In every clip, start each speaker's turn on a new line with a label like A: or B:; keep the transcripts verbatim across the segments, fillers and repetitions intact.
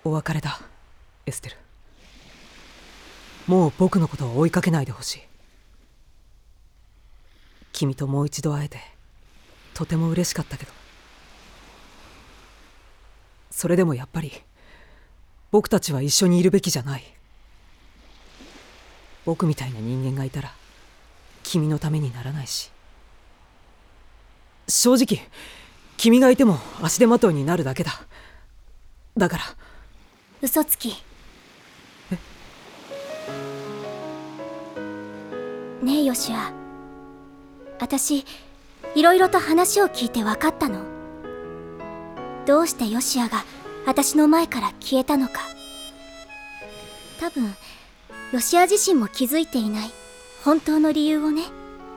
A: お別れだ、エステル。もう僕のことを追いかけないでほしい。君ともう一度会えてとても嬉しかったけど、それでもやっぱり僕たちは一緒にいるべきじゃない。僕みたいな人間がいたら君のためにならないし、正直君がいても足手まといになるだけだ。だから。
B: 嘘つき。
A: え
B: ねえヨシア、私いろいろと話を聞いて分かったの。どうしてヨシアが私の前から消えたのか。多分ヨシア自身も気づいていない本当の理由をね。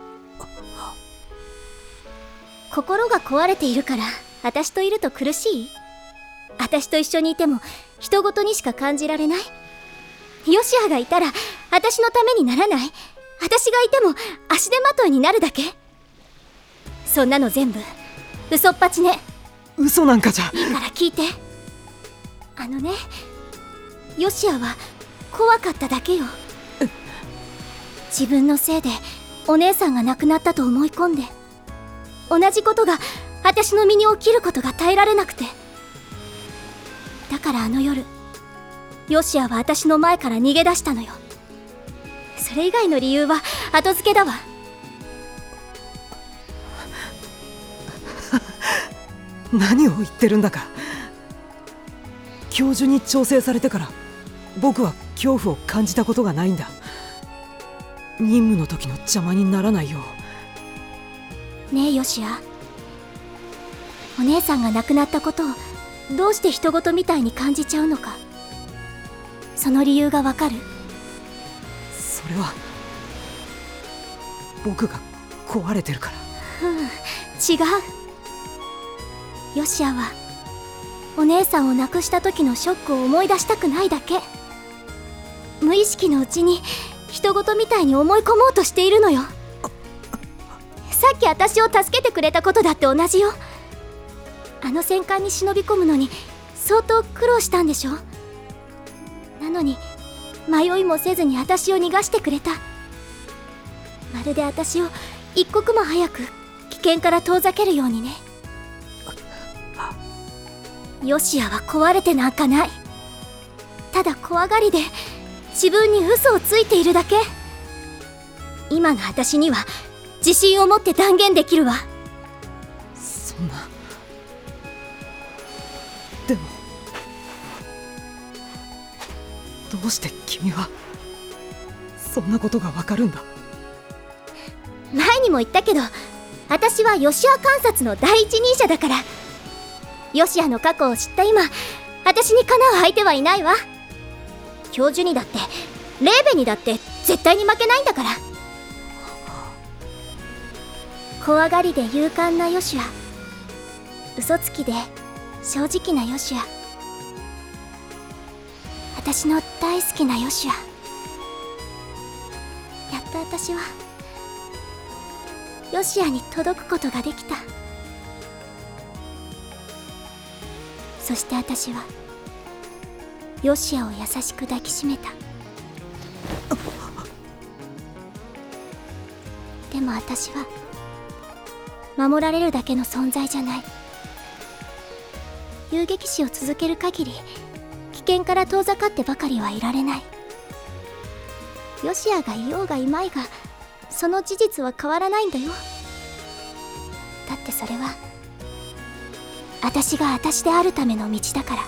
B: 心が壊れているから私といると苦しい？私と一緒にいても人ごとにしか感じられない？ヨシアがいたら私のためにならない？私がいても足手まといになるだけ？そんなの全部嘘っぱちね。
A: 嘘なんかじゃ。
B: いいから聞いて。あのね、ヨシアは怖かっただけよ。自分のせいでお姉さんが亡くなったと思い込んで、同じことが私の身に起きることが耐えられなくて。だからあの夜ヨシアは私の前から逃げ出したのよ。それ以外の理由は後付けだわ。
A: 何を言ってるんだか。教授に調整されてから僕は恐怖を感じたことがないんだ。任務の時の邪魔にならないよ
B: う。ねえヨシア、お姉さんが亡くなったことをどうして人事みたいに感じちゃうのか、その理由がわかる？
A: それは僕が壊れてるから。
B: うん、違う。ヨシアはお姉さんを亡くした時のショックを思い出したくないだけ。無意識のうちに人事みたいに思い込もうとしているのよ。さっき私を助けてくれたことだって同じよ。あの戦艦に忍び込むのに相当苦労したんでしょ。なのに迷いもせずに私を逃がしてくれた。まるで私を一刻も早く危険から遠ざけるようにね。ヨシアは壊れてなんかない。ただ怖がりで自分に嘘をついているだけ。今の私には自信を持って断言できるわ。
A: そんな。でもどうして君はそんなことがわかるんだ？
B: 前にも言ったけど、私はヨシア観察の第一人者だから。ヨシアの過去を知った今、私にかなう相手はいないわ。教授にだってレーベにだって絶対に負けないんだから。怖がりで勇敢なヨシア、嘘つきで正直なヨシア、私の大好きなヨシア。やっと私はヨシアに届くことができた。そして私はヨシアを優しく抱きしめた。でも私は守られるだけの存在じゃない。遊撃士を続ける限り危険から遠ざかってばかりはいられない。ヨシアがいようがいまいがその事実は変わらないんだよ。だってそれは私が私であるための道だから。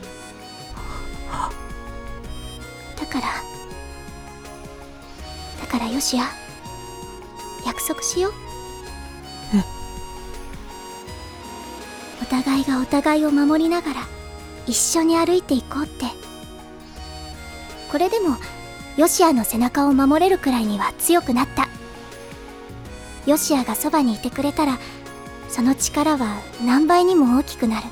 B: だからだからヨシア、約束しよう。
A: え？
B: お互いがお互いを守りながら一緒に歩いていこうって。これでもヨシアの背中を守れるくらいには強くなった。ヨシアがそばにいてくれたらその力は何倍にも大きくなる。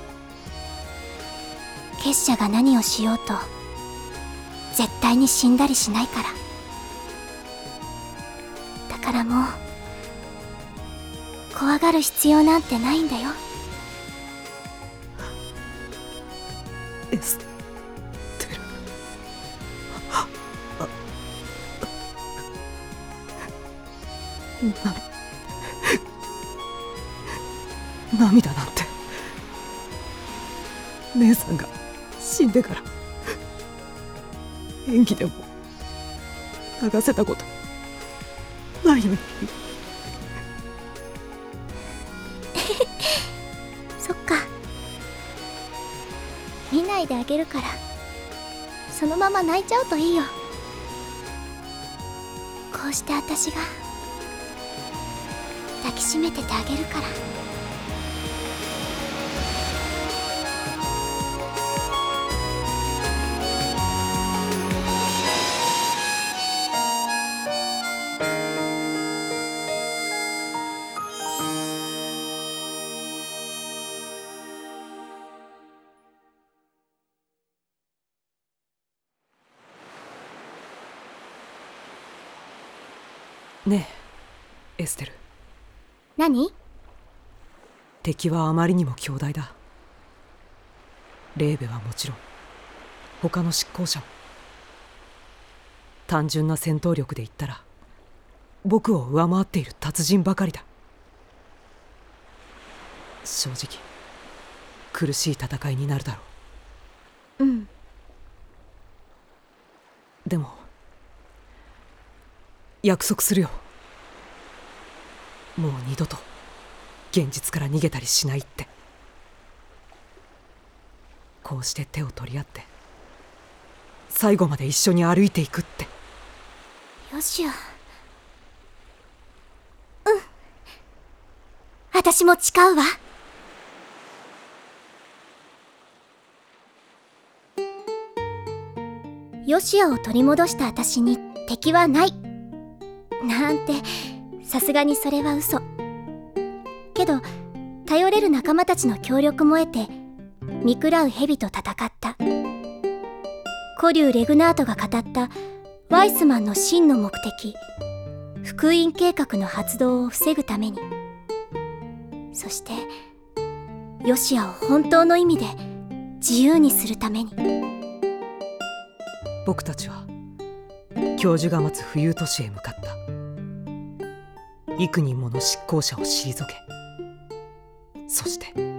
B: 結社が何をしようと絶対に死んだりしないから。だからもう怖がる必要なんてないんだよ。
A: エスな涙なんて姉さんが死んでから演技でも流せたことないのに。
B: そっか、見ないであげるからそのまま泣いちゃうといいよ。こうして私が抱きしめててあげるから。
A: ねえエステル。
B: 何？
A: 敵はあまりにも強大だ。レーベはもちろん他の執行者も。単純な戦闘力で言ったら僕を上回っている達人ばかりだ。正直苦しい戦いになるだろ
B: う。うん
A: でも約束するよ。もう二度と現実から逃げたりしないって。こうして手を取り合って最後まで一緒に歩いていくって。
B: よしよ。うん、私も誓うわ。ヨシアを取り戻した私に敵はないなんて、さすがにそれは嘘。けど頼れる仲間たちの協力も得て見喰らう蛇と戦った。古竜レグナートが語ったワイスマンの真の目的、福音計画の発動を防ぐために、そしてヨシアを本当の意味で自由にするために。
A: 僕たちは教授が待つ浮遊都市へ向かった。幾人もの執行者を退け、そして